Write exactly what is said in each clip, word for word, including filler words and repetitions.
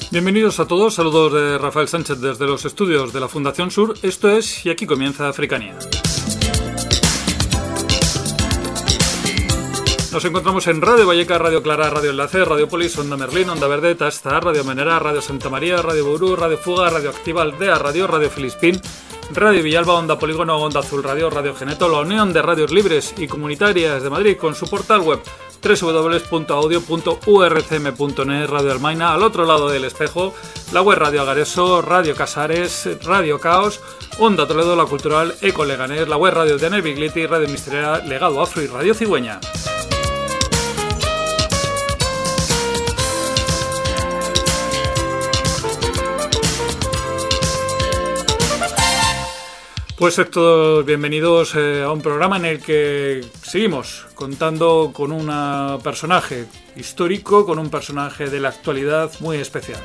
Bienvenidos a todos, saludos de Rafael Sánchez desde los estudios de la Fundación Sur. Esto es Y aquí comienza Africania. Nos encontramos en Radio Valleca, Radio Clara, Radio Enlace, Radio Polis, Onda Merlín, Onda Verde, Tastar, Radio Menera, Radio Santa María, Radio Burú, Radio Fuga, Radio Activa, Aldea Radio, Radio Filispín, Radio Villalba, Onda Polígono, Onda Azul Radio, Radio Geneto, la Unión de Radios Libres y Comunitarias de Madrid con su portal web doble u doble u doble u punto audio punto u r c m punto net, Radio Almaina, al otro lado del espejo, la web Radio Agareso, Radio Casares, Radio Caos, Onda Toledo, La Cultural, Eco Leganés, la web Radio de Bigliti, Radio Misteria, Legado Afro y Radio Cigüeña. Pues todos bienvenidos eh, a un programa en el que seguimos contando con un personaje histórico, con un personaje de la actualidad muy especial.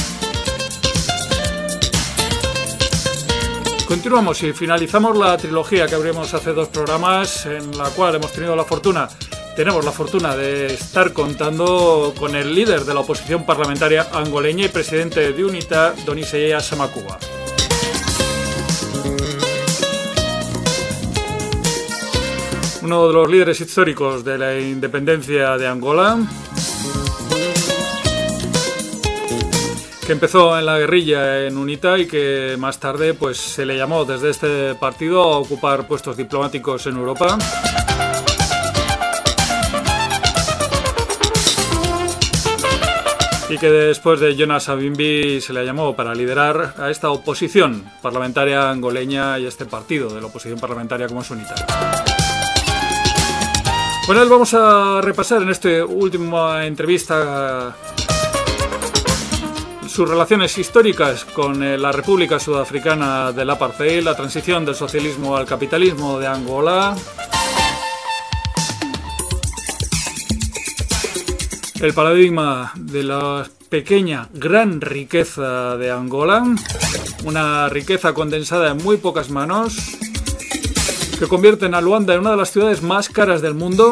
Continuamos y finalizamos la trilogía que abrimos hace dos programas, en la cual hemos tenido la fortuna, tenemos la fortuna de estar contando con el líder de la oposición parlamentaria angoleña y presidente de UNITA, Don Isaías Samakuba. Uno de los líderes históricos de la independencia de Angola, que empezó en la guerrilla en UNITA y que más tarde pues se le llamó desde este partido a ocupar puestos diplomáticos en Europa. Y que después de Jonas Savimbi se le llamó para liderar a esta oposición parlamentaria angoleña y este partido de la oposición parlamentaria como es UNITA. Bueno, vamos a repasar en esta última entrevista sus relaciones históricas con la República Sudafricana del Apartheid, la transición del socialismo al capitalismo de Angola, el paradigma de la pequeña gran riqueza de Angola, una riqueza condensada en muy pocas manos, que convierten a Luanda en una de las ciudades más caras del mundo,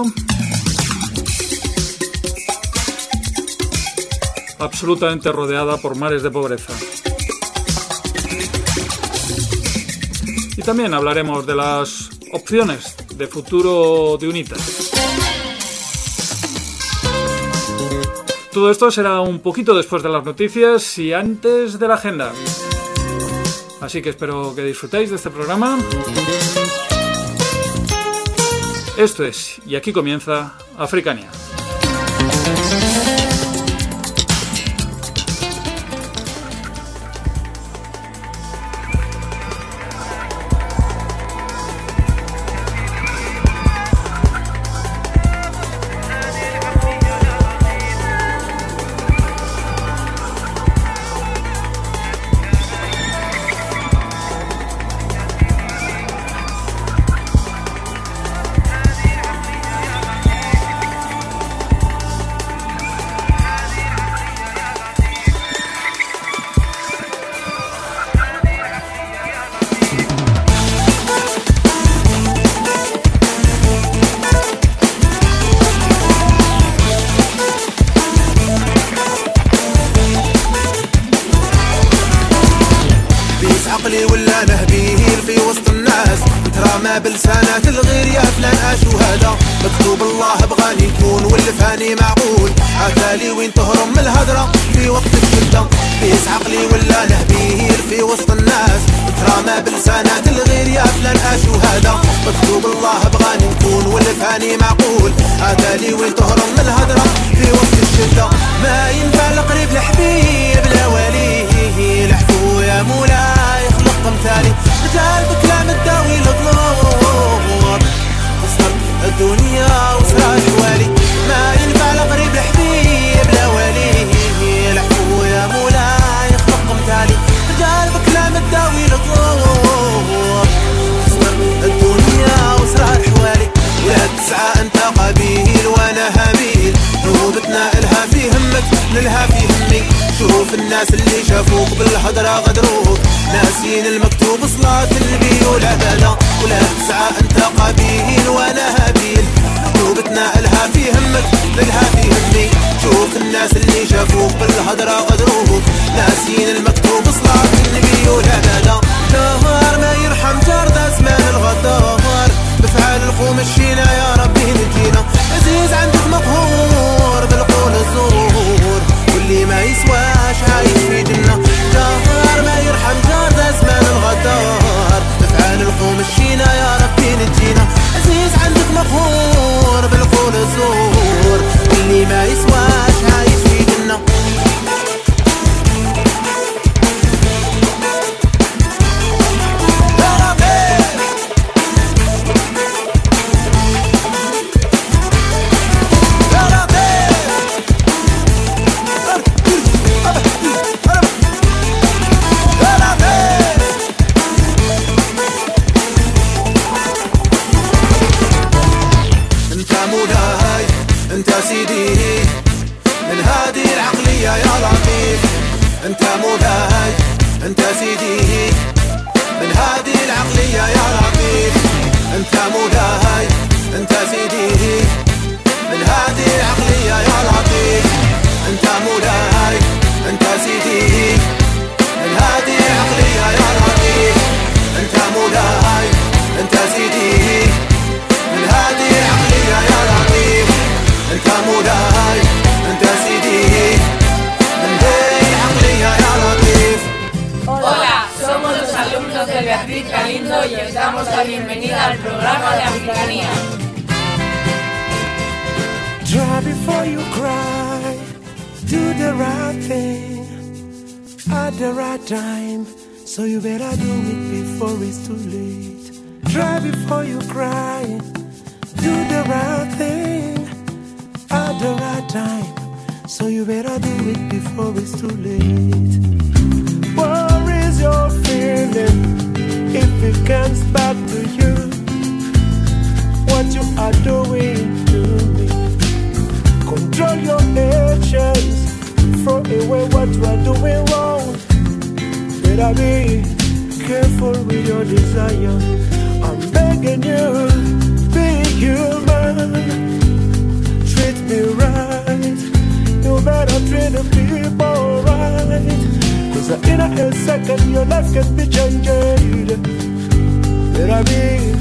absolutamente rodeada por mares de pobreza. Y también hablaremos de las opciones de futuro de UNITA. Todo esto será un poquito después de las noticias y antes de la agenda. Así que espero que disfrutéis de este programa. Esto es, y aquí comienza Africania. بلسانات الغير يا فلان اشهاده مكتوب الله بغاني نكون والفاني معقول عتالي وين تهرم من الهدره في وقت الشده بيس عقلي ولا نهبير في وسط الناس ترامى بلسانات الغير يا فلان اشهاده مكتوب الله بغاني نكون والفاني معقول عتالي وين تهرم من الهدره في وقت الشده ما ينفع القريب الحبيب لا وليه العفو يا مولاي يخلق مثالي رجال بكلام الداوي الظلور وصل الدنيا وصل حوالي ما ينفع القريب الحبيب لا وليه العفو يا مولاي يخلق مثالي رجال بكلام الداوي الظلور وصل الدنيا وصل حوالي يا تسعى انت قبيل وانا هابيل نوبتنا الها في همك نلها في همي شوف الناس اللي شافوك بالهضره غدروك ناسين المكتوب صلاة النبي والعبادة ولا تسعى انت قبيل وانا هابيل نوبتنا الها في همك نلها في همي. شوف الناس اللي شافوك بالهضرة غدروك ناسين المكتوب صلاة النبي والعبادة. نهار ما يرحم جار دا زمان الغدار بفعال الخوم الشينا يا ربي نجينا. عزيز عندك مقهور بالقول الزور واللي ما يسواش عايش في جنة. نهار ما يرحم جار دا زمان الغدار بفعال الخوم الشينا يا ربي نجينا. عزيز عندك مقهور بالقول الزور واللي ما يسواش عايش في جنة. انت سيدي من هذه العقلية يا لطيف. انت مولاي انت سيدي من هذه العقلية يا لطيف. انت مولاي انت سيدي من هذه العقلية يا لطيف. انت مولاي انت سيدي من هذه العقلية يا لطيف. انت مولاي انت سيدي من هذه العقلية يا لطيف. انت مولاي انت سيدي من هذه العقلية يا لطيف. Hola, somos los alumnos de Beatriz Galindo y os damos la bienvenida al programa de Africanía. Try before you cry, do the right thing at the right time, so you better do it before it's too late. Try before you cry, do the right thing at the right time, so you better do it before it's too late. What is your feeling if it comes back to you? What you are doing to me? Control your actions, throw away what you are doing wrong. Better be careful with your desire. I'm begging you, be human. Treat me right, you better treat the people right. Cause in a second your life can be changed. Better be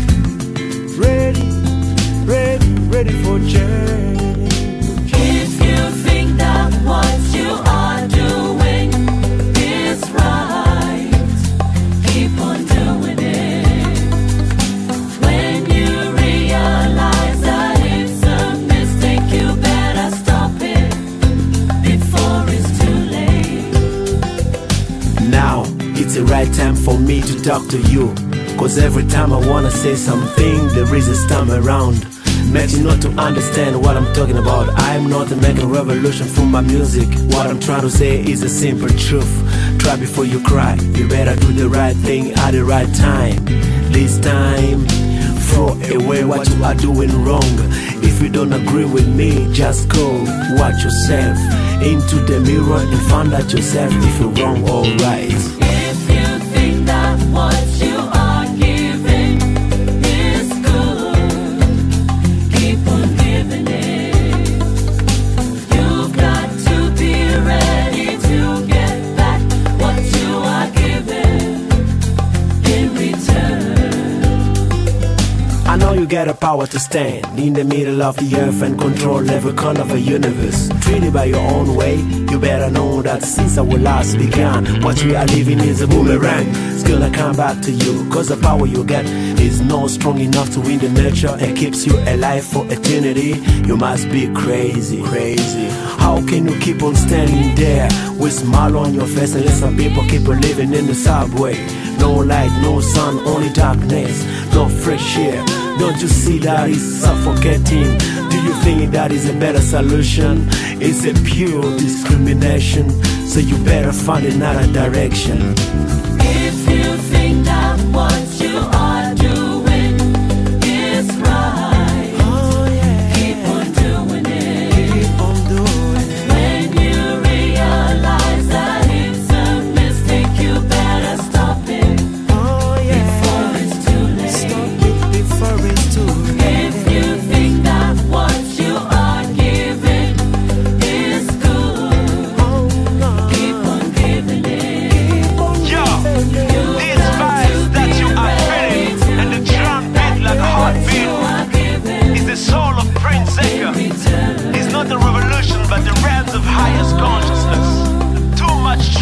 ready, ready, ready for change. If you think that what you are doing is right, keep on doing it. When you realize that it's a mistake, you better stop it before it's too late. Now it's the right time for me to talk to you. Cause every time I wanna say something, there is a storm around. Makes you not to understand what I'm talking about. I'm not making a revolution from my music. What I'm trying to say is a simple truth. Try before you cry. You better do the right thing at the right time. This time, throw away what you are doing wrong. If you don't agree with me, just go watch yourself into the mirror and find out yourself if you're wrong or right. If you think that what you are giving is good, keep on giving it. You've got to be ready to get back what you are giving in return. I know you got a power to stand in the middle of the earth and control every corner of the universe. Treat it by your own way. You better know that since our last began, what we are living is a boomerang. It's gonna come back to you. Cause the power you get is not strong enough to win the nature and keeps you alive for eternity. You must be crazy, crazy. How can you keep on standing there with smile on your face and let some people keep on living in the subway? No light, no sun, only darkness, no fresh air. Don't you see that it's suffocating? Do you think that is a better solution? It's a pure discrimination, so you better find another direction. If you think that what you are doing is right, Oh yeah, keep on doing it. keep on doing it. When you realize that it's a mistake, you better stop it Oh yeah, before it's too late. stop it before it's too late. If you think that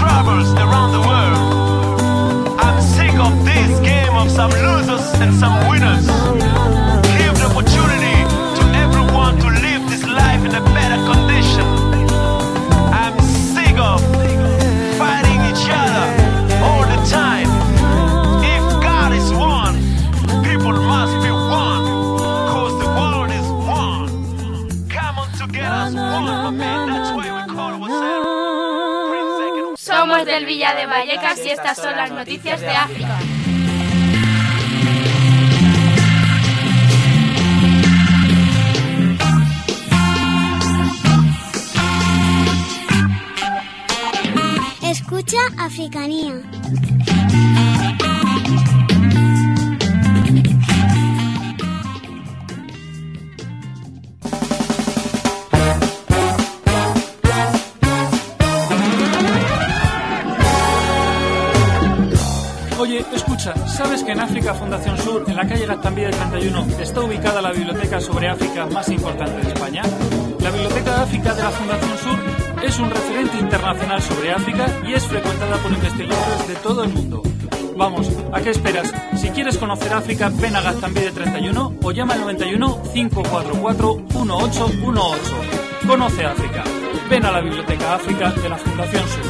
travels around the world. I'm sick of this game of some losers and some winners. Give the opportunity to everyone to live this life in a better condition. I'm sick of fighting each other all the time. If God is one, people must be one, cause the world is one. Come on together as one, my man, that's why we call ourselves. Somos del Villa de Vallecas y estas son las noticias de África. Escucha Africanía. Oye, escucha, ¿sabes que en África Fundación Sur, en la calle Gaztambide treinta y uno, está ubicada la biblioteca sobre África más importante de España? La Biblioteca de África de la Fundación Sur es un referente internacional sobre África y es frecuentada por investigadores de todo el mundo. Vamos, ¿a qué esperas? Si quieres conocer África, ven a Gaztambide treinta y uno o llama al noventa y uno, cinco cuatro cuatro, uno ocho uno ocho. Conoce África. Ven a la Biblioteca África de la Fundación Sur.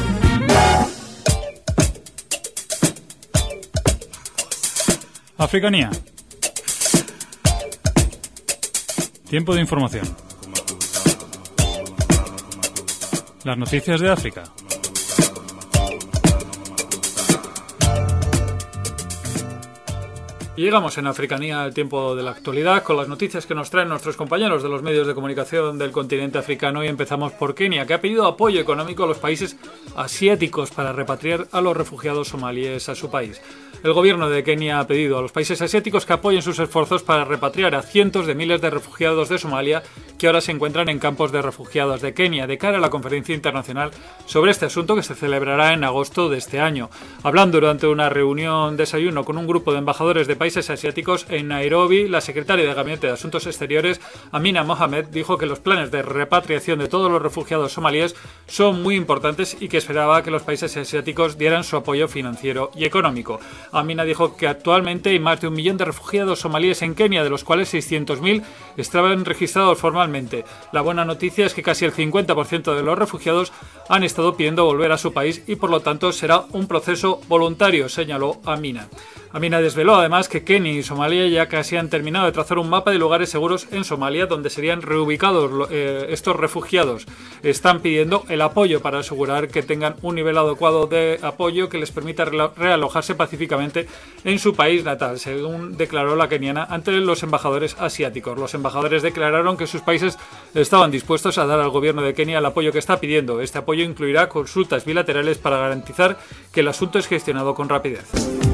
Africanía. Tiempo de información. Las noticias de África. Y llegamos en Africanía al tiempo de la actualidad con las noticias que nos traen nuestros compañeros de los medios de comunicación del continente africano, y empezamos por Kenia, que ha pedido apoyo económico a los países asiáticos para repatriar a los refugiados somalíes a su país. El gobierno de Kenia ha pedido a los países asiáticos que apoyen sus esfuerzos para repatriar a cientos de miles de refugiados de Somalia que ahora se encuentran en campos de refugiados de Kenia, de cara a la conferencia internacional sobre este asunto que se celebrará en agosto de este año. Hablando durante una reunión desayuno con un grupo de embajadores de países asiáticos en Nairobi, la secretaria de Gabinete de Asuntos Exteriores, Amina Mohamed, dijo que los planes de repatriación de todos los refugiados somalíes son muy importantes y que esperaba que los países asiáticos dieran su apoyo financiero y económico. Amina dijo que actualmente hay más de un millón de refugiados somalíes en Kenia, de los cuales seiscientos mil estaban registrados formalmente. La buena noticia es que casi el cincuenta por ciento de los refugiados han estado pidiendo volver a su país y por lo tanto será un proceso voluntario, señaló Amina. Amina desveló además que Kenia y Somalia ya casi han terminado de trazar un mapa de lugares seguros en Somalia donde serían reubicados eh, estos refugiados. Están pidiendo el apoyo para asegurar que tengan un nivel adecuado de apoyo que les permita realojarse pacíficamente en su país natal, según declaró la keniana ante los embajadores asiáticos. Los embajadores declararon que sus países estaban dispuestos a dar al gobierno de Kenia el apoyo que está pidiendo. Este apoyo incluirá consultas bilaterales para garantizar que el asunto es gestionado con rapidez.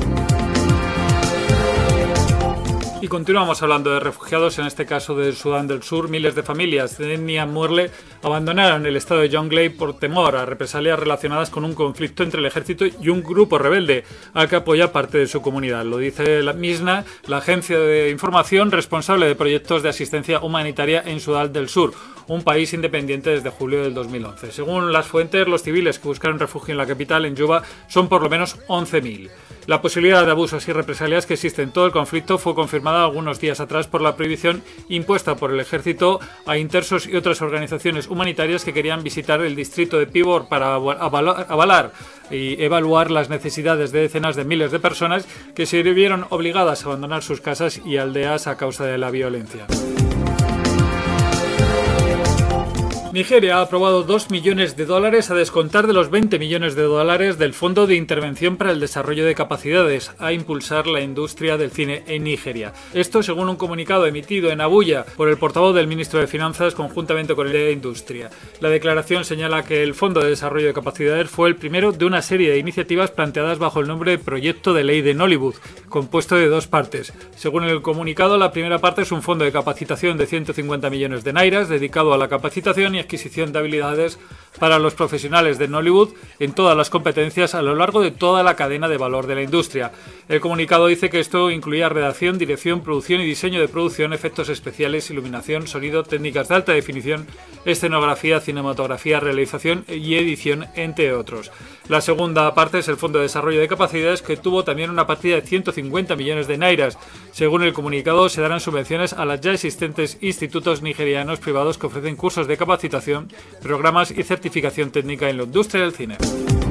Y continuamos hablando de refugiados, en este caso de Sudán del Sur. Miles de familias de Niamurle abandonaron el estado de Jonglei por temor a represalias relacionadas con un conflicto entre el ejército y un grupo rebelde al que apoya parte de su comunidad. Lo dice la MISNA, la agencia de información responsable de proyectos de asistencia humanitaria en Sudán del Sur, un país independiente desde julio del dos mil once. Según las fuentes, los civiles que buscaron refugio en la capital, en Juba, son por lo menos once mil. La posibilidad de abusos y represalias que existe en todo el conflicto fue confirmada algunos días atrás por la prohibición impuesta por el ejército a intersos y otras organizaciones humanitarias que querían visitar el distrito de Pibor para avalar y evaluar las necesidades de decenas de miles de personas que se vieron obligadas a abandonar sus casas y aldeas a causa de la violencia. Nigeria ha aprobado dos millones de dólares a descontar de los veinte millones de dólares del Fondo de Intervención para el Desarrollo de Capacidades a impulsar la industria del cine en Nigeria. Esto según un comunicado emitido en Abuya por el portavoz del ministro de Finanzas conjuntamente con el de Industria. La declaración señala que el Fondo de Desarrollo de Capacidades fue el primero de una serie de iniciativas planteadas bajo el nombre de Proyecto de Ley de Nollywood, compuesto de dos partes. Según el comunicado, la primera parte es un fondo de capacitación de ciento cincuenta millones de nairas dedicado a la capacitación y adquisición de habilidades para los profesionales de Nollywood en todas las competencias a lo largo de toda la cadena de valor de la industria. El comunicado dice que esto incluía redacción, dirección, producción y diseño de producción, efectos especiales, iluminación, sonido, técnicas de alta definición, escenografía, cinematografía, realización y edición, entre otros. La segunda parte es el Fondo de Desarrollo de Capacidades, que tuvo también una partida de ciento cincuenta millones de nairas. Según el comunicado, se darán subvenciones a las ya existentes institutos nigerianos privados que ofrecen cursos de capacitación, programas y certificación técnica en la industria del cine.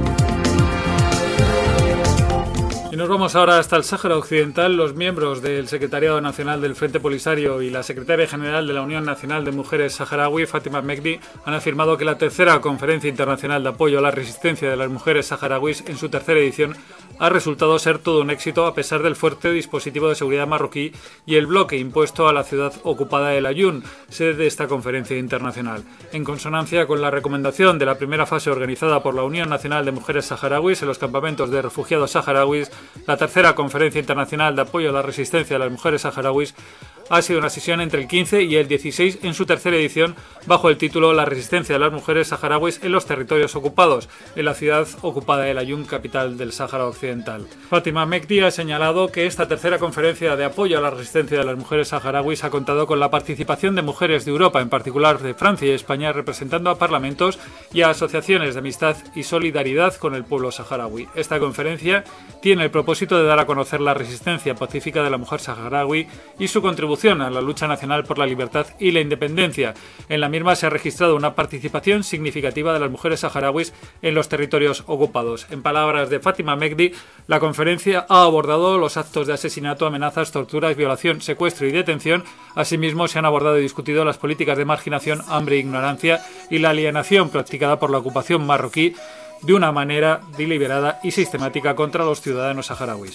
Y nos vamos ahora hasta el Sáhara Occidental. Los miembros del Secretariado Nacional del Frente Polisario y la Secretaria General de la Unión Nacional de Mujeres Saharaui, Fatima Mehdi, han afirmado que la tercera Conferencia Internacional de Apoyo a la Resistencia de las Mujeres Saharauis, en su tercera edición, ha resultado ser todo un éxito a pesar del fuerte dispositivo de seguridad marroquí y el bloque impuesto a la ciudad ocupada de El Aaiún, sede de esta conferencia internacional. En consonancia con la recomendación de la primera fase organizada por la Unión Nacional de Mujeres Saharauis en los campamentos de refugiados saharauis, la tercera Conferencia Internacional de Apoyo a la Resistencia de las Mujeres Saharauis ha sido una sesión entre el quince y el dieciséis en su tercera edición bajo el título La resistencia de las mujeres saharauis en los territorios ocupados, en la ciudad ocupada de El Aaiún, capital del Sáhara Occidental. Fatima Mehdi ha señalado que esta tercera conferencia de apoyo a la resistencia de las mujeres saharauis ha contado con la participación de mujeres de Europa, en particular de Francia y España, representando a parlamentos y a asociaciones de amistad y solidaridad con el pueblo saharaui. Esta conferencia tiene el propósito de dar a conocer la resistencia pacífica de la mujer saharaui y su contribución a la lucha nacional por la libertad y la independencia. En la misma se ha registrado una participación significativa de las mujeres saharauis en los territorios ocupados. En palabras de Fatima Mehdi, la conferencia ha abordado los actos de asesinato, amenazas, torturas, violación, secuestro y detención. Asimismo, se han abordado y discutido las políticas de marginación, hambre e ignorancia y la alienación practicada por la ocupación marroquí de una manera deliberada y sistemática contra los ciudadanos saharauis.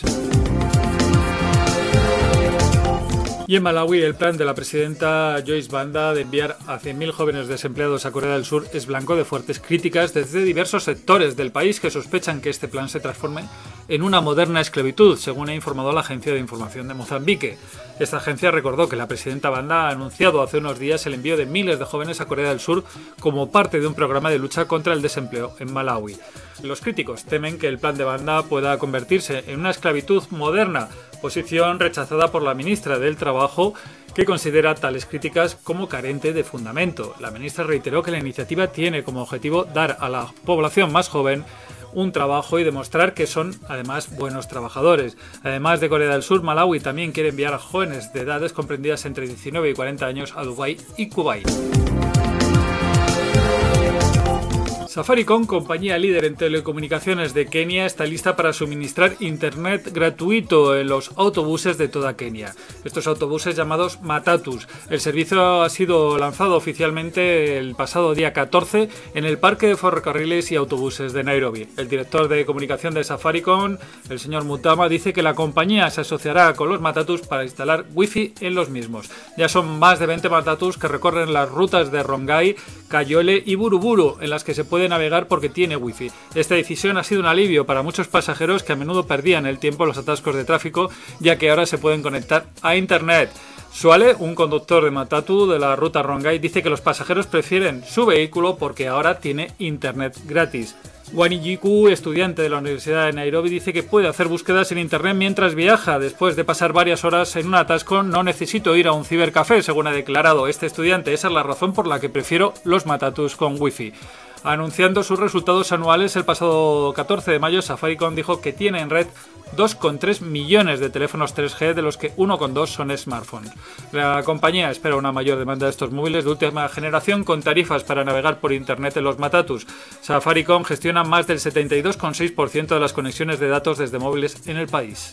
Y en Malawi, el plan de la presidenta Joyce Banda de enviar a cien mil jóvenes desempleados a Corea del Sur es blanco de fuertes críticas desde diversos sectores del país que sospechan que este plan se transforme en una moderna esclavitud, según ha informado la Agencia de Información de Mozambique. Esta agencia recordó que la presidenta Banda ha anunciado hace unos días el envío de miles de jóvenes a Corea del Sur como parte de un programa de lucha contra el desempleo en Malawi. Los críticos temen que el plan de Banda pueda convertirse en una esclavitud moderna, posición rechazada por la ministra del Trabajo, que considera tales críticas como carente de fundamento. La ministra reiteró que la iniciativa tiene como objetivo dar a la población más joven un trabajo y demostrar que son además buenos trabajadores. Además de Corea del Sur, Malawi también quiere enviar a jóvenes de edades comprendidas entre diecinueve y cuarenta años a Dubái y Kuwait. Safaricom, compañía líder en telecomunicaciones de Kenia, está lista para suministrar internet gratuito en los autobuses de toda Kenia. Estos autobuses llamados Matatus. El servicio ha sido lanzado oficialmente el pasado día catorce en el parque de ferrocarriles y autobuses de Nairobi. El director de comunicación de Safaricom, el señor Mutama, dice que la compañía se asociará con los Matatus para instalar wifi en los mismos. Ya son más de veinte Matatus que recorren las rutas de Rongai, Kayole y Buruburu, en las que se puede navegar porque tiene wifi. Esta decisión ha sido un alivio para muchos pasajeros que a menudo perdían el tiempo en los atascos de tráfico, ya que ahora se pueden conectar a internet. Suale, un conductor de Matatu de la ruta Rongai, dice que los pasajeros prefieren su vehículo porque ahora tiene internet gratis. Wanijiku, estudiante de la Universidad de Nairobi, dice que puede hacer búsquedas en internet mientras viaja. Después de pasar varias horas en un atasco, no necesito ir a un cibercafé, según ha declarado este estudiante. Esa es la razón por la que prefiero los Matatus con wifi. Anunciando sus resultados anuales el pasado catorce de mayo, Safaricom dijo que tiene en red dos coma tres millones de teléfonos tres G, de los que uno coma dos son smartphones. La compañía espera una mayor demanda de estos móviles de última generación con tarifas para navegar por internet en los Matatus. Safaricom gestiona más del setenta y dos coma seis por ciento de las conexiones de datos desde móviles en el país.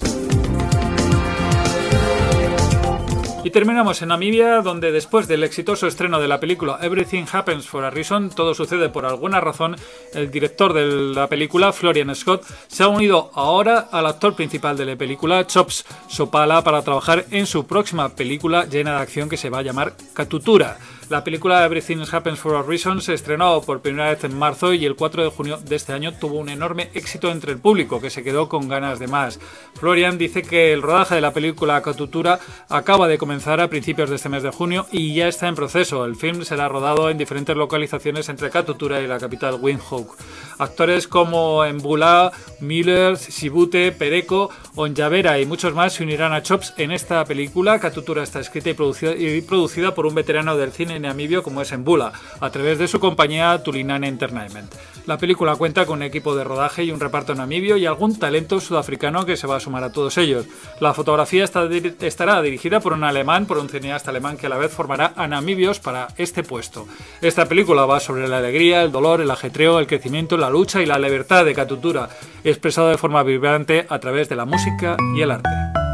Y terminamos en Namibia, donde después del exitoso estreno de la película Everything Happens for a Reason, todo sucede por alguna razón, el director de la película, Florian Scott, se ha unido ahora al actor principal de la película, Chops Sopala, para trabajar en su próxima película llena de acción que se va a llamar Katutura. La película Everything Happens for a Reason se estrenó por primera vez en marzo y el cuatro de junio de este año tuvo un enorme éxito entre el público, que se quedó con ganas de más. Florian dice que el rodaje de la película Katutura acaba de comenzar a principios de este mes de junio y ya está en proceso. El film será rodado en diferentes localizaciones entre Katutura y la capital Windhoek. Actores como Mbula, Müller, Sibute, Pereko, Onjavera y muchos más se unirán a Chops en esta película. Katutura está escrita y producida, y producida por un veterano del cine namibio como es Mbula, a través de su compañía Tulinane Entertainment. La película cuenta con un equipo de rodaje y un reparto namibio y algún talento sudafricano que se va a sumar a todos ellos. La fotografía está, estará dirigida por un alemán, por un cineasta alemán que a la vez formará a namibios para este puesto. Esta película va sobre la alegría, el dolor, el ajetreo, el crecimiento, la lucha y la libertad de Katutura, expresado de forma vibrante a través de la música y el arte.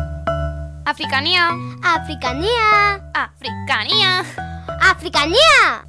Africanía. Africanía. Africanía. Africanía.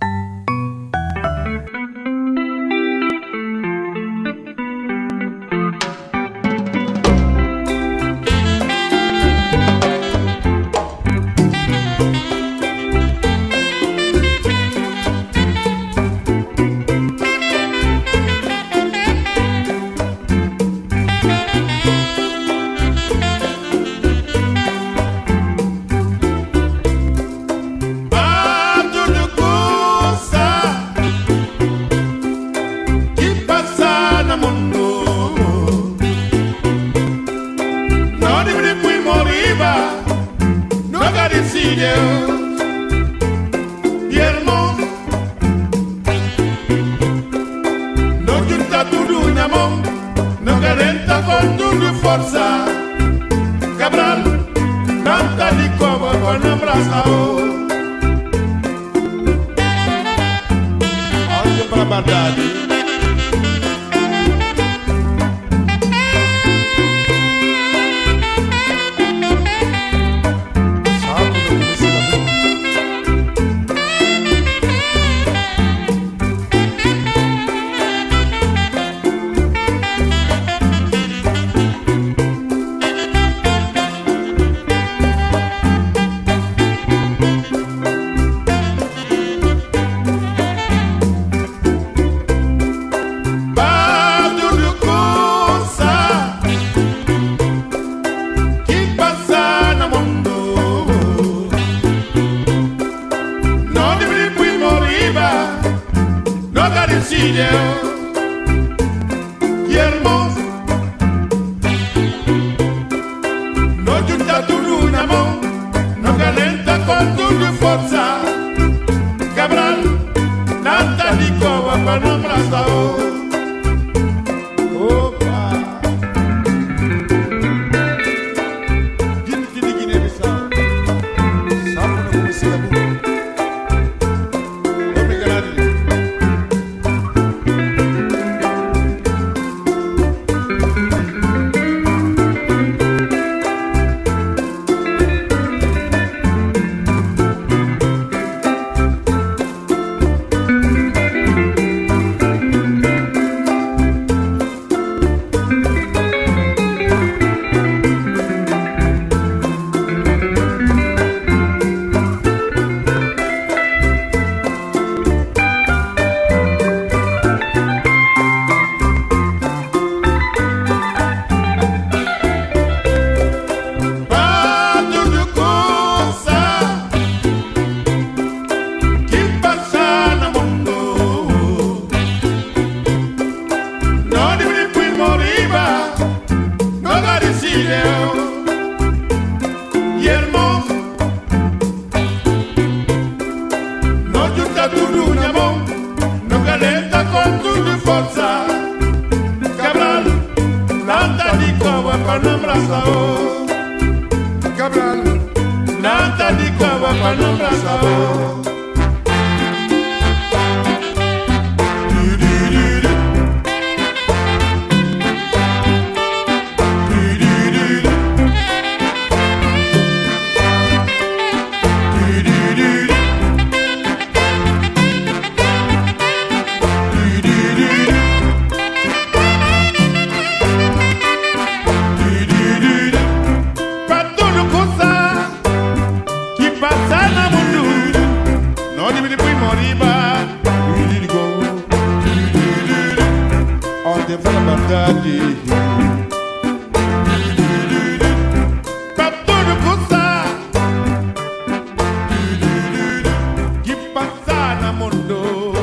Do do do. te fala a verdade. Pra tudo gostar que passar na mundo.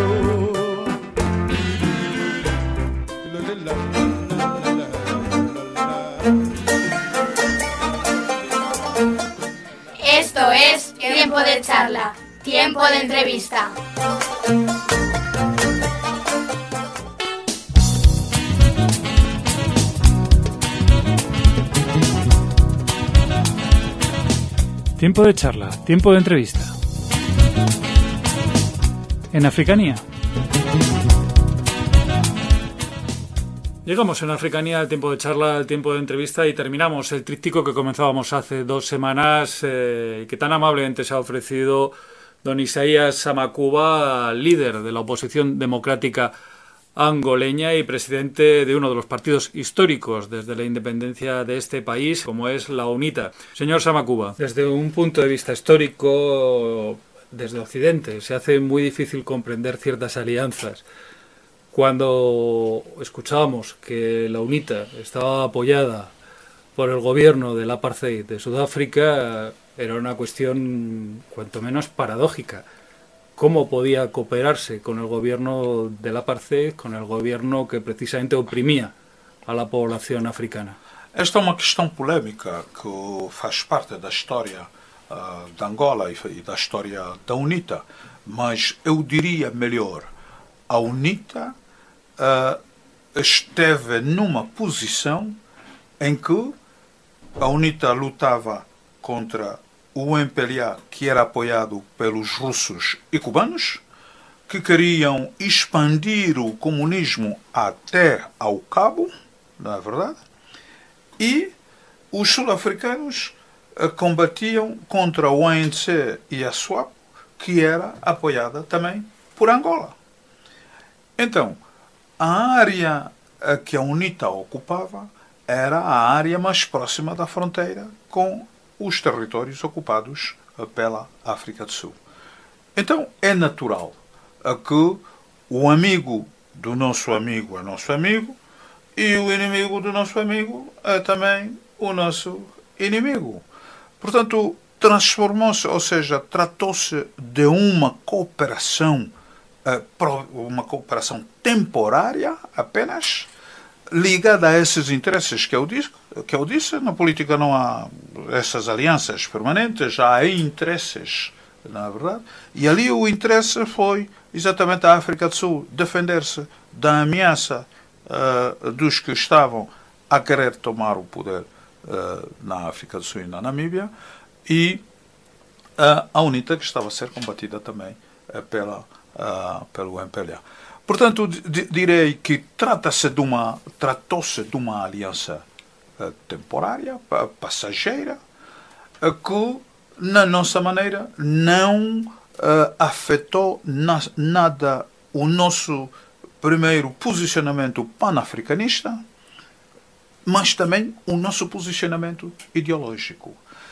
Esto es Tiempo de Charla, Tiempo de Entrevista. Tiempo de charla, tiempo de entrevista. En Africanía. Llegamos en Africanía al tiempo de charla, al tiempo de entrevista y terminamos el tríptico que comenzábamos hace dos semanas, eh, que tan amablemente se ha ofrecido don Isaías Samakuba, líder de la oposición democrática angoleña y presidente de uno de los partidos históricos desde la independencia de este país, como es la UNITA. Señor Samakuba, desde un punto de vista histórico, desde Occidente, se hace muy difícil comprender ciertas alianzas. Cuando escuchábamos que la UNITA estaba apoyada por el gobierno del apartheid de Sudáfrica, era una cuestión cuanto menos paradójica. ¿Cómo podía cooperarse con el gobierno del apartheid, con el gobierno que precisamente oprimia a la población africana? Esta é uma questão polémica que faz parte da história uh, de Angola e, e da história da UNITA, mas eu diria melhor, a UNITA uh, esteve numa posição em que a UNITA lutava contra o M P L A, que era apoiado pelos russos e cubanos, que queriam expandir o comunismo até ao Cabo, não é verdade? E os sul-africanos uh, combatiam contra o A N C e a SWAPO, que era apoiada também por Angola. Então, a área uh, que a UNITA ocupava era a área mais próxima da fronteira com os territórios ocupados uh, pela África do Sul. Então, é natural uh, que o amigo do nosso amigo é nosso amigo, e o inimigo do nosso amigo é também o nosso inimigo. Portanto, transformou-se, ou seja, tratou-se de uma cooperação, uma cooperação temporária apenas, ligada a esses interesses que eu disse. Que eu disse, na política não há essas alianças permanentes, há interesses, na verdade. E ali o interesse foi exatamente a África do Sul defender-se da ameaça Uh, dos que estavam a querer tomar o poder uh, na África do Sul e na Namíbia, e uh, a UNITA, que estava a ser combatida também uh, pela, uh, pelo M P L A. Portanto, direi que trata-se de uma, tratou-se de uma aliança uh, temporária, passageira, uh, que, na nossa maneira, não uh, afetou na, nada o nosso primeiro posicionamento panafricanista, mas também o nosso posicionamento ideológico.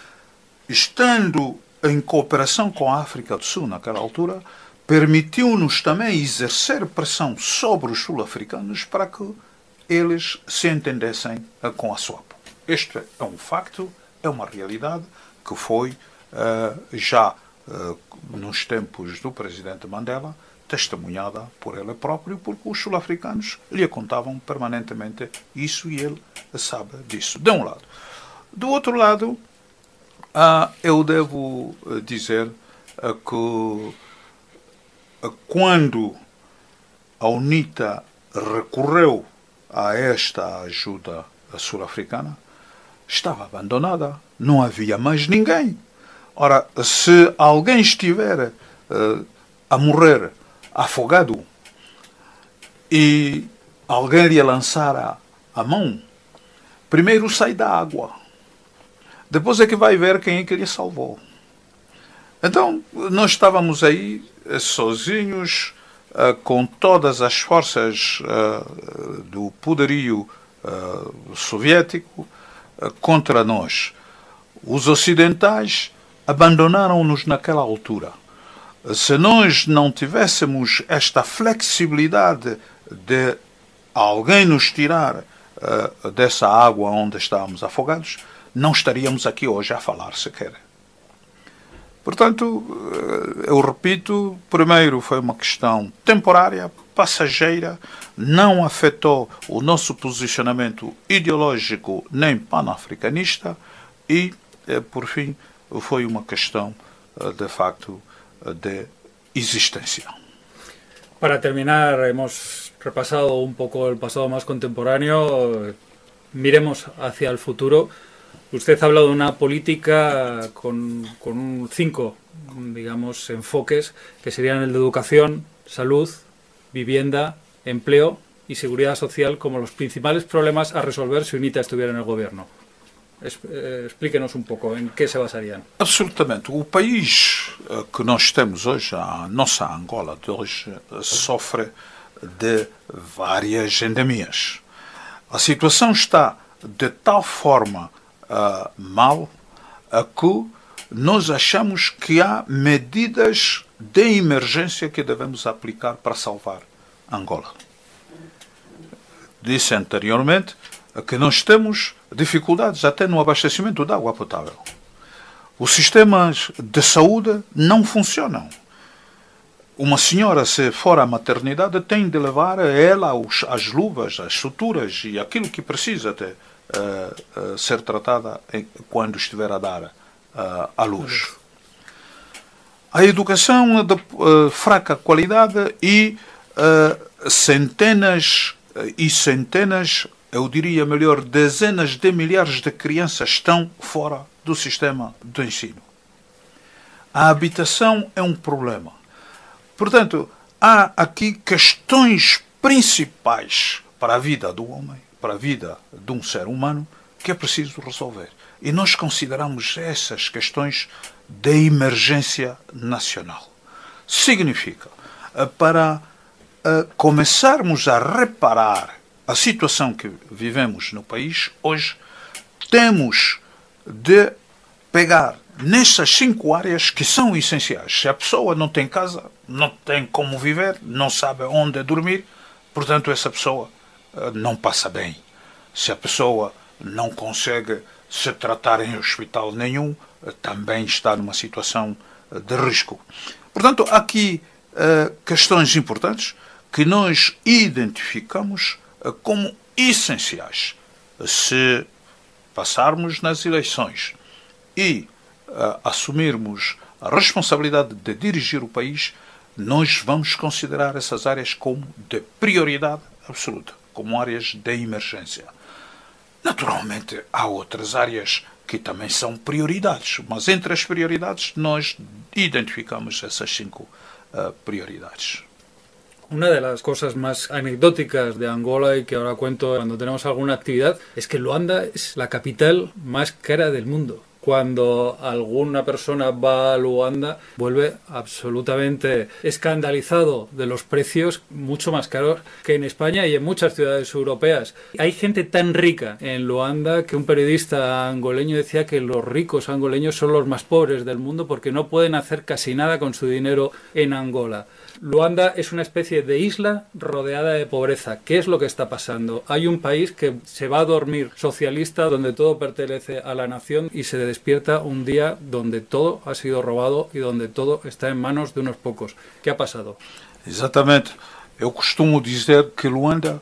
Estando em cooperação com a África do Sul naquela altura, permitiu-nos também exercer pressão sobre os sul-africanos para que eles se entendessem com a SWAPO. Este é um facto, é uma realidade que foi uh, já uh, nos tempos do presidente Mandela testemunhada por ele próprio, porque os sul-africanos lhe contavam permanentemente isso e ele sabe disso, de um lado. Do outro lado, uh, eu devo dizer uh, que uh, quando a UNITA recorreu a esta ajuda sul-africana, estava abandonada, não havia mais ninguém. Ora, se alguém estiver uh, a morrer afogado e alguém lhe lançar a, a mão, primeiro sai da água, depois é que vai ver quem é que lhe salvou. Então, nós estávamos aí sozinhos, uh, com todas as forças uh, do poderio uh, soviético uh, contra nós. Os ocidentais abandonaram-nos naquela altura. Se nós não tivéssemos esta flexibilidade de alguém nos tirar uh, dessa água onde estávamos afogados, não estaríamos aqui hoje a falar sequer. Portanto, eu repito, primeiro foi uma questão temporária, passageira, não afetou o nosso posicionamento ideológico nem panafricanista e, por fim, foi uma questão, de facto, de existencia. Para terminar, hemos repasado un poco el pasado más contemporáneo. Miremos hacia el futuro. Usted ha hablado de una política con, con un cinco, digamos, enfoques, que serían el de educación, salud, vivienda, empleo y seguridad social como los principales problemas a resolver si UNITA estuviera en el gobierno. Es, eh, explíquenos un pouco em que se basariam. Absolutamente. O país que nós temos hoje, a nossa Angola de hoje, sofre de várias endemias. A situação está de tal forma uh, mal uh, que nós achamos que há medidas de emergência que devemos aplicar para salvar Angola. Disse anteriormente que nós temos dificuldades até no abastecimento de água potável. Os sistemas de saúde não funcionam. Uma senhora, se for à maternidade, tem de levar a ela os, as luvas, as suturas e aquilo que precisa de uh, uh, ser tratada em, quando estiver a dar uh, à luz. A educação de uh, fraca qualidade e uh, centenas e centenas, eu diria melhor, dezenas de milhares de crianças estão fora do sistema de ensino. A habitação é um problema. Portanto, há aqui questões principais para a vida do homem, para a vida de um ser humano, que é preciso resolver. E nós consideramos essas questões de emergência nacional. Significa, para uh, começarmos a reparar a situação que vivemos no país, hoje temos de pegar nessas cinco áreas que são essenciais. Se a pessoa não tem casa, não tem como viver, não sabe onde dormir, portanto essa pessoa uh, não passa bem. Se a pessoa não consegue se tratar em hospital nenhum, uh, também está numa situação uh, de risco. Portanto, há aqui uh, questões importantes que nós identificamos uh, como essenciais. Se passarmos nas eleições e uh, assumirmos a responsabilidade de dirigir o país, nós vamos considerar essas áreas como de prioridade absoluta, como áreas de emergência. Naturalmente, há outras áreas que também são prioridades, mas entre as prioridades nós identificamos essas cinco uh, prioridades. Una de las cosas más anecdóticas de Angola y que ahora cuento cuando tenemos alguna actividad es que Luanda es la capital más cara del mundo. Cuando alguna persona va a Luanda vuelve absolutamente escandalizado de los precios mucho más caros que en España y en muchas ciudades europeas. Hay gente tan rica en Luanda que un periodista angoleño decía que los ricos angoleños son los más pobres del mundo porque no pueden hacer casi nada con su dinero en Angola. Luanda es una especie de isla rodeada de pobreza. ¿Qué es lo que está pasando? Hay un país que se va a dormir socialista, donde todo pertenece a la nación, y se despierta un día donde todo ha sido robado y donde todo está en manos de unos pocos. ¿Qué ha pasado? Exatamente. Eu costumo dizer que Luanda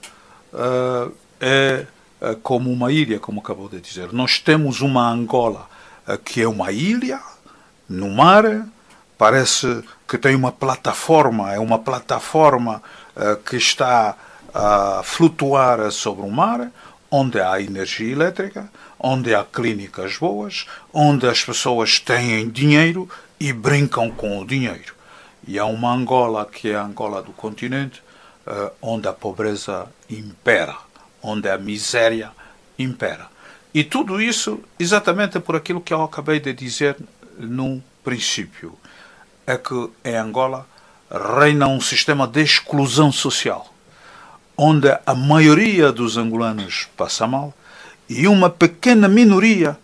uh, é uh, como uma ilha, como acabou de dizer. Nós temos uma Angola uh, que é uma ilha no mar. Parece que tem uma plataforma, é uma plataforma uh, que está a flutuar sobre o mar, onde há energia elétrica, onde há clínicas boas, onde as pessoas têm dinheiro e brincam com o dinheiro. E há uma Angola que é a Angola do continente, uh, onde a pobreza impera, onde a miséria impera. E tudo isso exatamente por aquilo que eu acabei de dizer no princípio. É que em Angola reina um sistema de exclusão social, onde a maioria dos angolanos passa mal e uma pequena minoria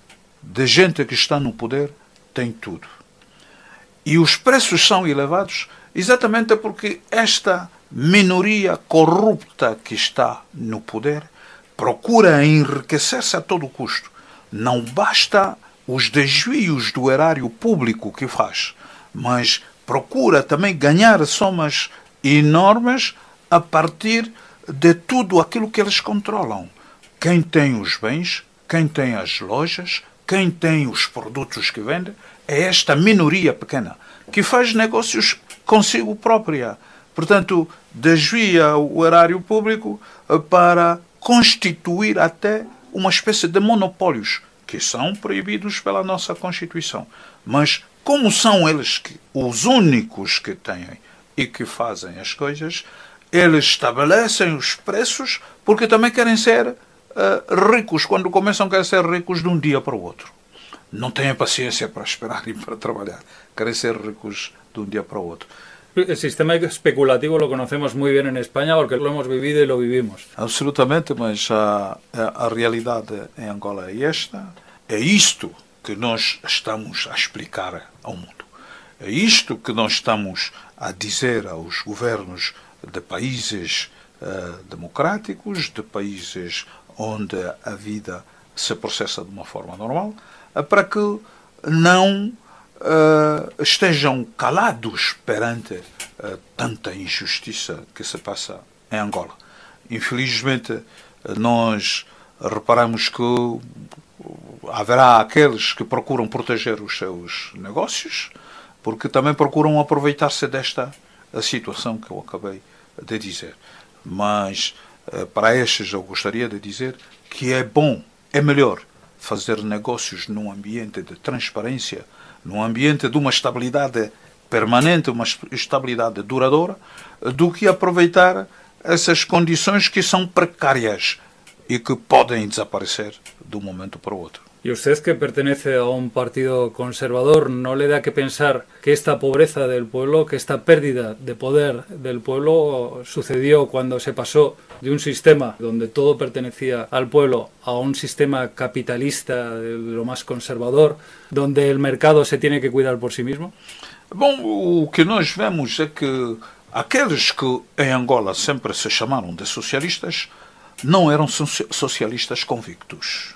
de gente que está no poder tem tudo. E os preços são elevados exatamente porque esta minoria corrupta que está no poder procura enriquecer-se a todo custo. Não basta os desvios do erário público que faz, mas procura também ganhar somas enormes a partir de tudo aquilo que eles controlam. Quem tem os bens, quem tem as lojas, quem tem os produtos que vende, é esta minoria pequena que faz negócios consigo própria. Portanto, desvia o erário público para constituir até uma espécie de monopólios que são proibidos pela nossa Constituição. Mas como são eles que, os únicos que têm e que fazem as coisas, eles estabelecem os preços porque também querem ser uh, ricos. Quando começam a querer ser ricos de um dia para o outro. Não têm paciência para esperar e para trabalhar. Querem ser ricos de um dia para o outro. El sistema especulativo lo conocemos muy bien en España porque lo hemos vivido y lo vivimos. Absolutamente, mas a, a, a realidade em Angola é esta. É isto que nós estamos a explicar ao mundo. É isto que nós estamos a dizer aos governos de países uh, democráticos, de países onde a vida se processa de uma forma normal, uh, para que não Uh, estejam calados perante uh, tanta injustiça que se passa em Angola. Infelizmente, nós reparamos que haverá aqueles que procuram proteger os seus negócios, porque também procuram aproveitar-se desta situação que eu acabei de dizer. Mas, uh, para estes, eu gostaria de dizer que é bom, é melhor fazer negócios num ambiente de transparência, num ambiente de uma estabilidade permanente, uma estabilidade duradoura, do que aproveitar essas condições que são precárias e que podem desaparecer de um momento para o outro. Y usted, que pertenece a un partido conservador, ¿no le da que pensar que esta pobreza del pueblo, que esta pérdida de poder del pueblo sucedió cuando se pasó de un sistema donde todo pertenecía al pueblo a un sistema capitalista de lo más conservador, donde el mercado se tiene que cuidar por sí mismo? Bom, o que nós vemos é que aqueles que em Angola sempre se chamaram de socialistas não eram socialistas convictos.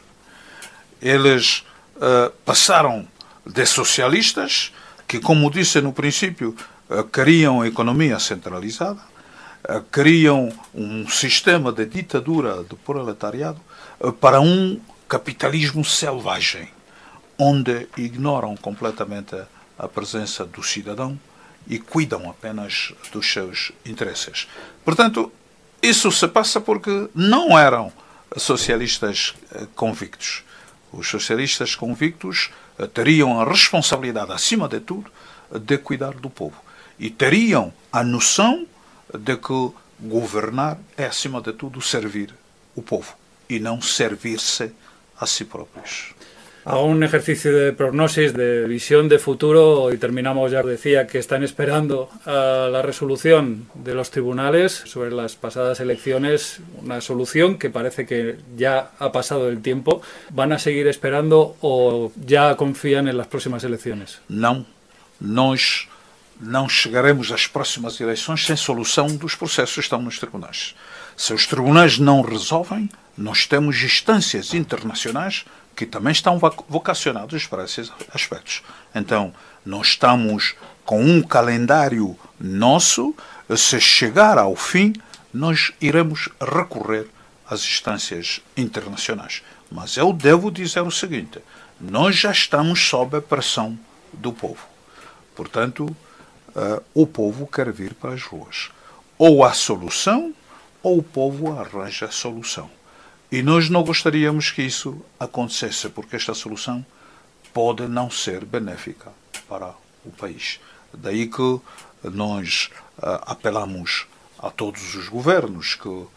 Eles uh, passaram de socialistas que, como disse no princípio, uh, queriam a economia centralizada, uh, queriam um sistema de ditadura do proletariado, uh, para um capitalismo selvagem, onde ignoram completamente a presença do cidadão e cuidam apenas dos seus interesses. Portanto, isso se passa porque não eram socialistas uh, convictos. Os socialistas convictos teriam a responsabilidade, acima de tudo, de cuidar do povo. E teriam a noção de que governar é, acima de tudo, servir o povo e não servir-se a si próprios. Hago un ejercicio de prognosis, de visión de futuro, y terminamos, ya decía, que están esperando a la resolución de los tribunales sobre las pasadas elecciones, una solución que parece que ya ha pasado el tiempo. ¿Van a seguir esperando o ya confían en las próximas elecciones? Não, nós não chegaremos às próximas eleições sem solução dos processos que estão nos tribunais. Se os tribunais não resolvem, nós temos instâncias internacionais que também estão vocacionados para esses aspectos. Então, nós estamos com um calendário nosso. Se chegar ao fim, nós iremos recorrer às instâncias internacionais. Mas eu devo dizer o seguinte: nós já estamos sob a pressão do povo. Portanto, uh, o povo quer vir para as ruas. Ou há solução, ou o povo arranja solução. E nós não gostaríamos que isso acontecesse, porque esta solução pode não ser benéfica para o país. Daí que nós uh, apelamos a todos os governos que uh,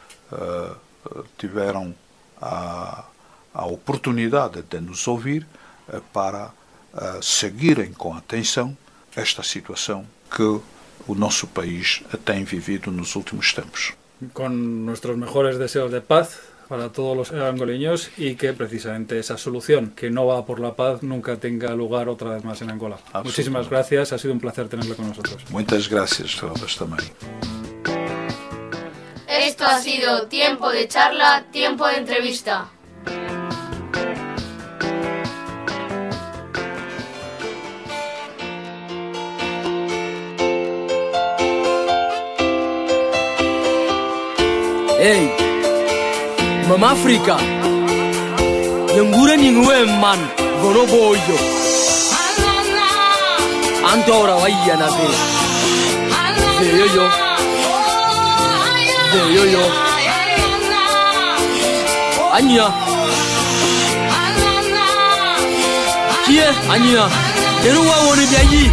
tiveram a, a oportunidade de nos ouvir uh, para uh, seguirem com atenção esta situação que o nosso país tem vivido nos últimos tempos. Com nossos melhores desejos de paz para todos los angoleños y que precisamente esa solución que no va por la paz nunca tenga lugar otra vez más en Angola. Muchísimas gracias, ha sido un placer tenerlo con nosotros. Muchas gracias a todos también. ha sido tiempo de charla, tiempo de entrevista. Hey, Mama Africa, yangura ningwe man, gono boyo. Antora waya na be. Ze yo yo, ze yo yo. Anya, kie Anya, yeruwa woni biayi.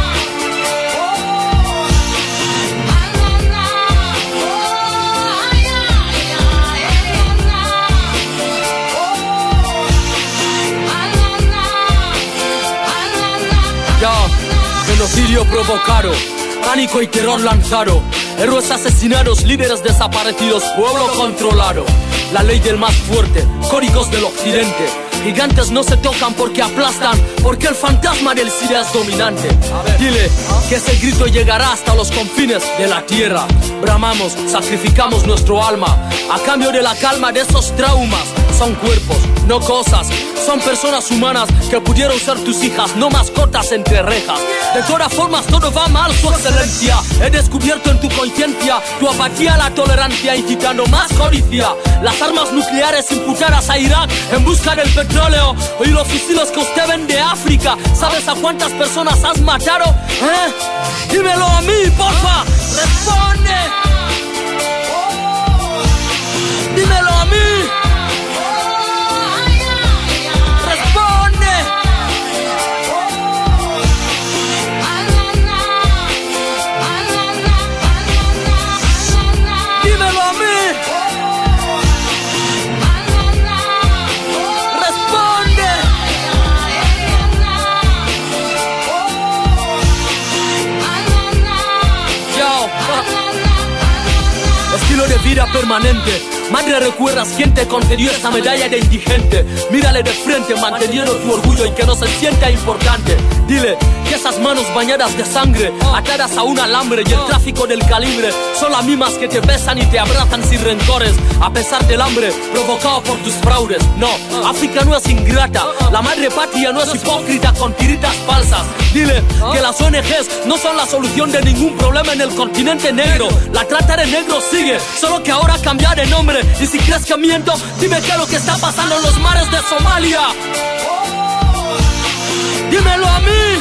Genocidio provocado, pánico y terror lanzado, héroes asesinados, líderes desaparecidos, pueblo controlado. La ley del más fuerte, códigos del occidente. Gigantes no se tocan porque aplastan, porque el fantasma del SIDA es dominante. Dile que ese grito llegará hasta los confines de la tierra. Bramamos, sacrificamos nuestro alma a cambio de la calma de esos traumas. Son cuerpos, no cosas. Son personas humanas que pudieron ser tus hijas, no mascotas entre rejas. De todas formas todo va mal, su excelencia. He descubierto en tu conciencia tu apatía a la tolerancia, incitando más codicia. Las armas nucleares imputadas a Irak en busca del petróleo y los fusiles que usted vende de África. ¿Sabes a cuántas personas has matado? ¿Eh? Dímelo a mí, porfa. Responde. Dímelo a mí. De vida permanente. Madre, ¿recuerdas quién te concedió esa medalla de indigente? Mírale de frente, manteniendo tu orgullo y que no se sienta importante. Dile que esas manos bañadas de sangre, atadas a un alambre y el tráfico del calibre, son las mismas que te besan y te abrazan sin rencores, a pesar del hambre provocado por tus fraudes. No, África no es ingrata, la madre patria no es hipócrita con tiritas falsas. Dile que las O N Ges no son la solución de ningún problema en el continente negro. La trata de negros sigue, solo que ahora cambia de nombre. Y si crees que miento, dime qué es lo que está pasando en los mares de Somalia. Dímelo a mí.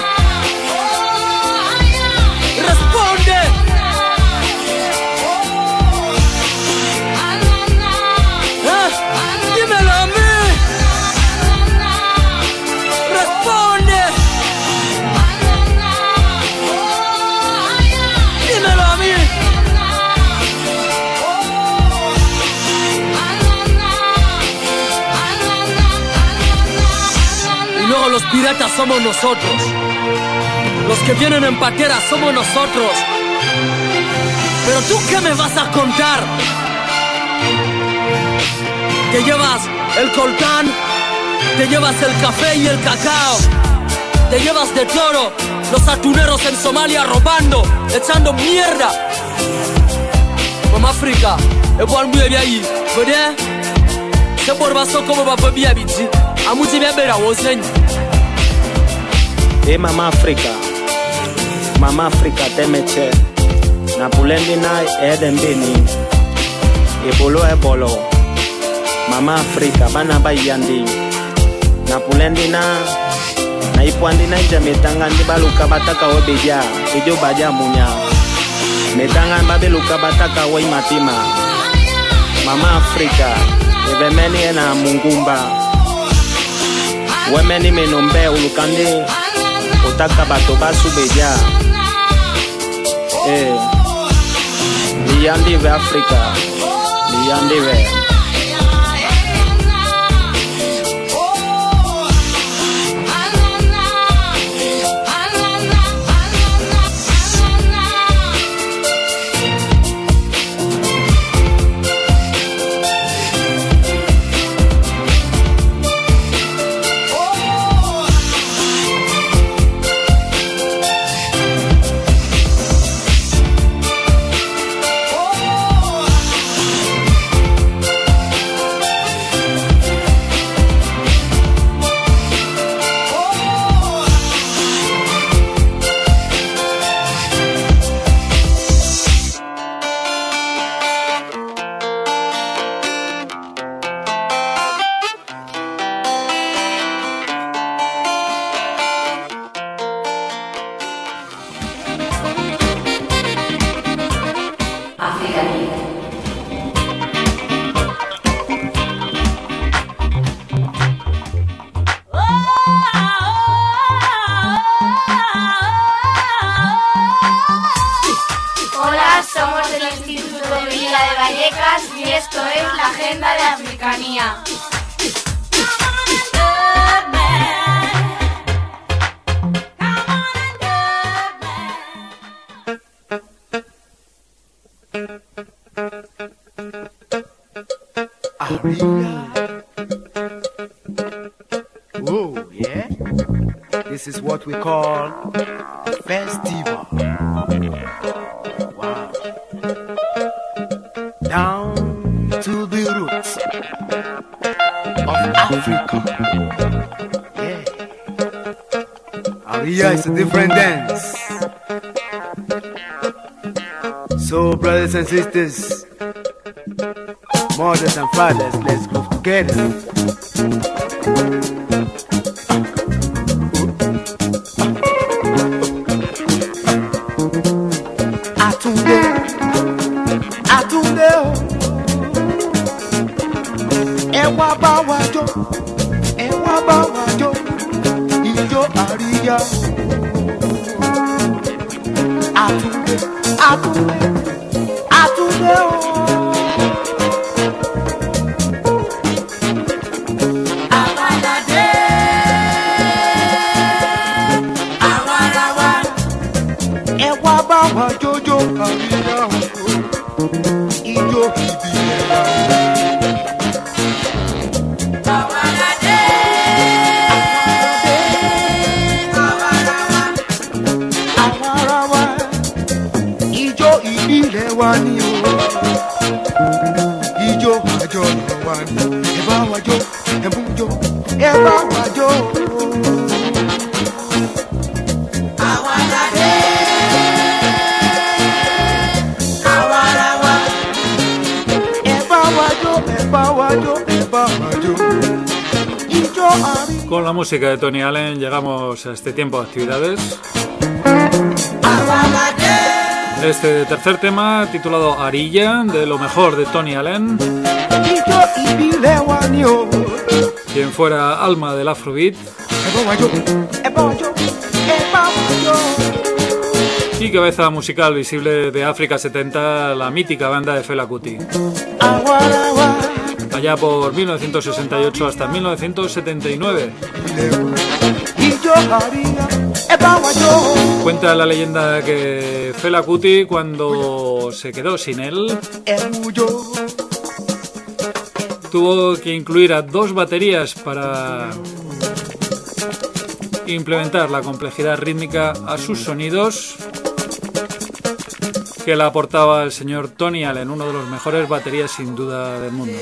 Responde. ¿Eh? Dímelo a mí. Responde. Dímelo a mí. Luego los piratas somos nosotros. Los que vienen en pateras somos nosotros. Pero tú, ¿qué me vas a contar? Te llevas el coltán, te llevas el café y el cacao, te llevas de todo. Los atuneros en Somalia robando, echando mierda. Mama Africa, es por muy bien, ¿verdad? Se por vaso como va por bien, bichi. Amuji bien ver a vos, Eh, Mama Africa, Mama Africa te meche. Na pulendi na eden bini. E bolo e bolo. Mama Africa bana bayandi. Na pulendi na na ipuandi na ija metanga ndi baluka bataka obeja. Ijo baja munya. Metanga babeluka bataka wa imatima. Mama Africa, ebe meni na mungumba. Wemeni menombe ulukande. Otaka bato basu beja. Eh, liyandi ve Africa, liyandi ve. Africanía. Oh, yeah? This is what we call festival. Wow. Down to the roots of Africa. Yeah. Aria is a different dance. So, brothers and sisters, mothers and fathers, let's groove together. Atunde, Atunde, Ewa bawa jo, Ewa bawa jo, Ijo Aria. Atunde, Atunde, Atunde. Bawa jojo Aria, Ijo Ibiya. Awarade, Awarawa, Awarawa, Ijo Ibile wani o, Ijo ajo wani, Eba wajo, Ebujo, Eba wajo. Con la música de Tony Allen llegamos a este tiempo de actividades. Este tercer tema, titulado Arilla, de lo mejor de Tony Allen, quien fuera alma del Afrobeat, y cabeza musical visible de África setenta, la mítica banda de Fela Kuti. Allá por mil novecientos sesenta y ocho hasta mil novecientos setenta y nueve. Cuenta la leyenda que Fela Kuti, cuando se quedó sin él, tuvo que incluir a dos baterías para implementar la complejidad rítmica a sus sonidos que la aportaba el señor Tony Allen, uno de los mejores baterías sin duda del mundo.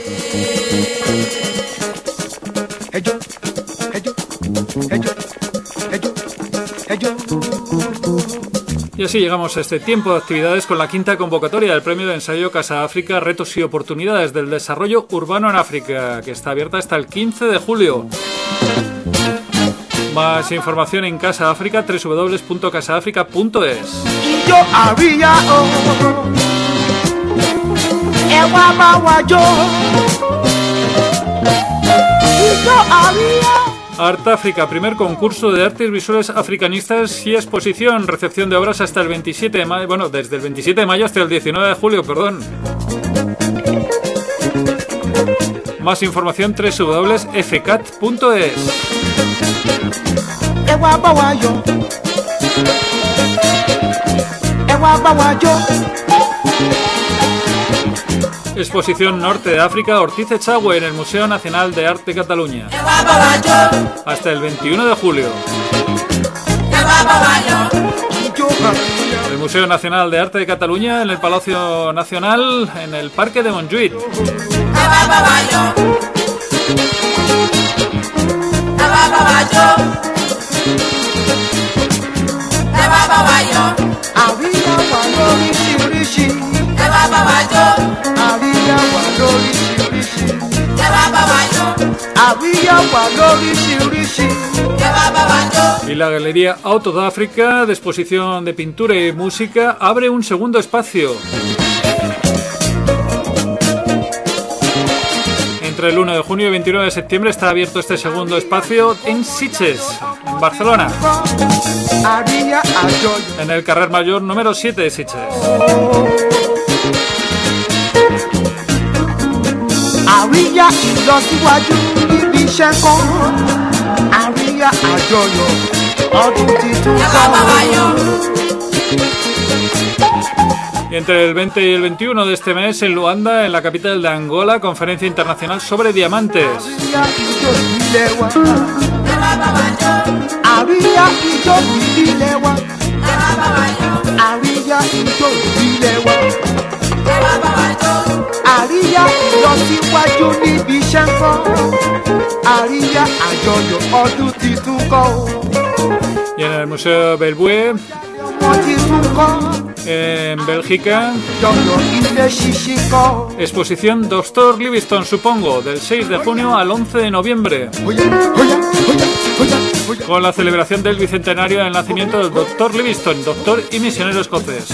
Y así llegamos a este tiempo de actividades con la quinta convocatoria del premio de ensayo Casa África, retos y oportunidades del desarrollo urbano en África, que está abierta hasta el quince de julio. Más información en Casa África, doble u doble u doble u punto casa áfrica punto es. Yo había oh, Ewa bawa yo, yo había. Art África, primer concurso de artes visuales africanistas y exposición, recepción de obras hasta el veintisiete de mayo, bueno, desde el veintisiete de mayo hasta el diecinueve de julio, perdón. Más información doble u doble u doble u punto f cat punto es. Ewa bawa yo, Ewa bawa yo. Exposición Norte de África, Ortiz Echagüe, en el Museo Nacional de Arte de Cataluña. Hasta el veintiuno de julio. El Museo Nacional de Arte de Cataluña, en el Palacio Nacional, en el Parque de Montjuïc. Y la Galería Auto de África, de exposición de pintura y música, abre un segundo espacio. Entre el uno de junio y el veintinueve de septiembre está abierto este segundo espacio en Sitges, en Barcelona, en el Carrer Mayor número siete de Sitges. àríyá ìlọsíwájú níbi iṣẹ́ kan àríyá àjọyọ̀ ọdún titun kan. Y entre el veinte y el veintiuno de este mes en Luanda, en la capital de Angola, conferencia internacional sobre diamantes. Àríyá ìjọ ìbílẹ̀ wa. Àríyá ìjọ ìbílẹ̀ wa. Àríyá ìlọsíwájú níbi iṣẹ́ kan. Àríyá àjọyọ̀ ọdún titun kan. Y en el Museo Bellevue, en Bélgica, exposición Doctor Livingstone, supongo, del seis de junio al once de noviembre, con la celebración del bicentenario del nacimiento del Doctor Livingstone, doctor y misionero escocés.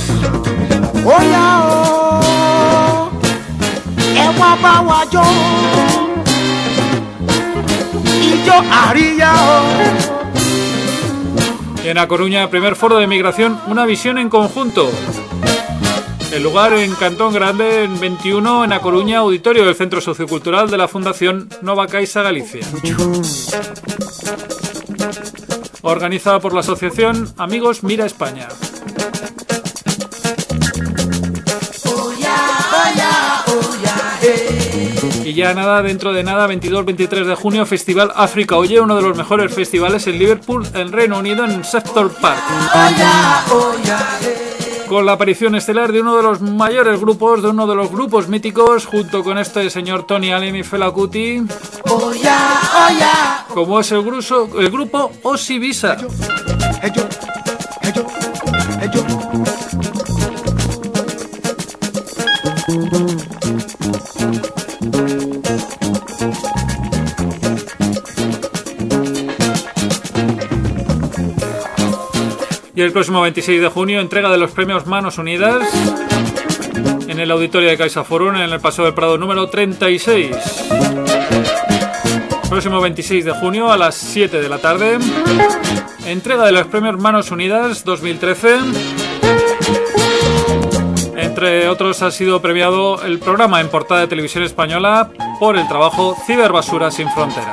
Y en A Coruña, primer foro de migración, una visión en conjunto. El lugar en Cantón Grande, en veintiuno, en A Coruña, auditorio del Centro Sociocultural de la Fundación Nova Caixa Galicia. Organizada por la asociación Amigos Mira España. Y ya nada, dentro de nada, veintidós veintitrés de junio, Festival África Oye, uno de los mejores festivales en Liverpool, en Reino Unido, en Sefton Park. Con la aparición estelar de uno de los mayores grupos, de uno de los grupos míticos, junto con este señor Tony Allen y Fela Kuti, como es el, gruso, el grupo Osibisa. Y el próximo veintiséis de junio, entrega de los premios Manos Unidas en el auditorio de CaixaForum, en el Paseo del Prado número treinta y seis. Próximo veintiséis de junio a las siete de la tarde, entrega de los premios Manos Unidas dos mil trece. Entre otros, ha sido premiado el programa en portada de Televisión Española por el trabajo Ciberbasura sin Fronteras.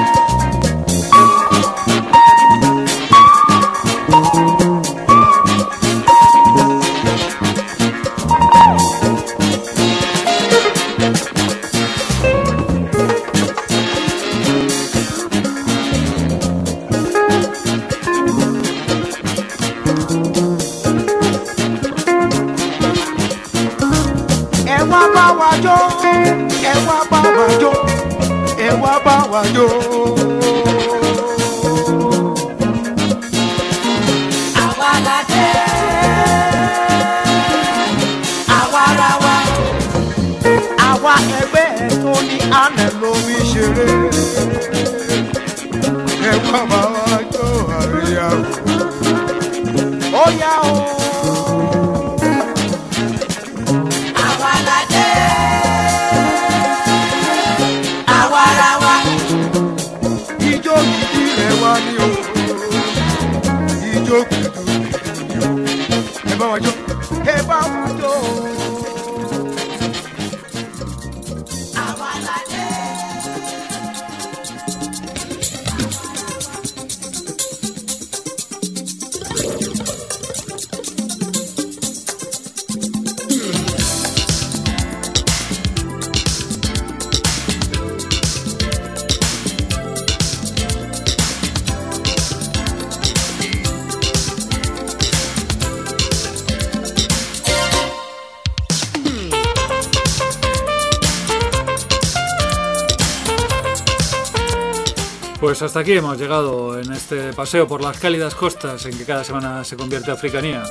Pues hasta aquí hemos llegado en este paseo por las cálidas costas en que cada semana se convierte Africanía.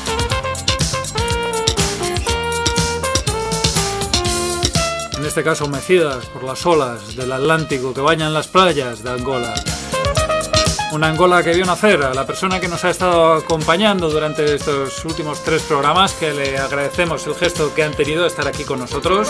En este caso mecidas por las olas del Atlántico que bañan las playas de Angola. Una Angola que vio nacer a la persona que nos ha estado acompañando durante estos últimos tres programas, que le agradecemos el gesto que han tenido de estar aquí con nosotros.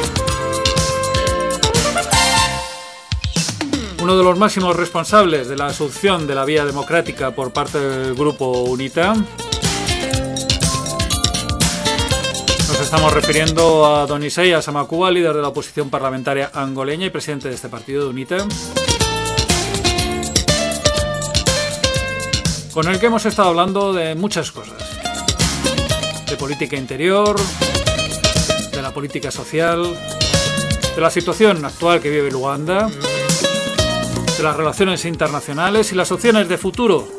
Uno de los máximos responsables de la asunción de la vía democrática por parte del grupo UNITA. Nos Nos estamos refiriendo a don Isaías Amakuba, líder de la oposición parlamentaria angoleña y presidente de este partido de UNITA, con el que hemos estado hablando de muchas cosas, de política interior, de la política social, de la situación actual que vive Uganda, de las relaciones internacionales y las opciones de futuro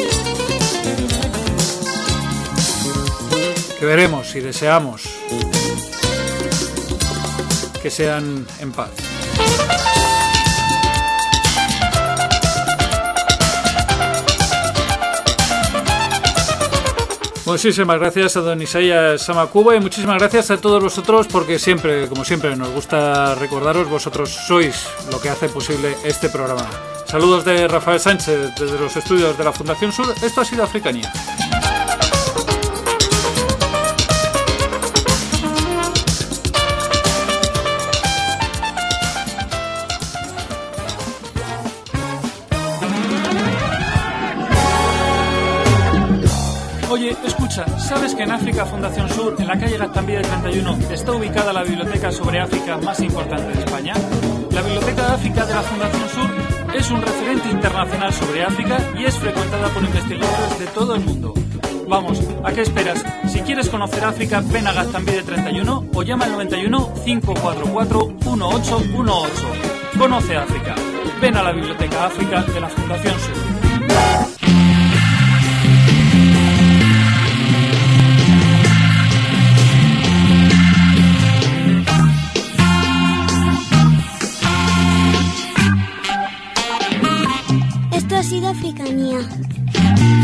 que veremos y deseamos que sean en paz. Muchísimas gracias a don Isaías Amakuba y muchísimas gracias a todos vosotros, porque siempre, como siempre, nos gusta recordaros, vosotros sois lo que hace posible este programa. Saludos de Rafael Sánchez desde los estudios de la Fundación Sur. Esto ha sido Africanía. Oye, escucha, ¿sabes que en África Fundación Sur, en la calle Gaztambide treinta y uno, está ubicada la biblioteca sobre África más importante de España? La Biblioteca de África de la Fundación Sur es un referente internacional sobre África y es frecuentada por investigadores de todo el mundo. Vamos, ¿a qué esperas? Si quieres conocer África, ven a Gaztambide treinta y uno o llama al noventa y uno, cinco cuatro cuatro, uno ocho uno ocho. Conoce África. Ven a la Biblioteca África de la Fundación Sur. Esto ha sido Africanía.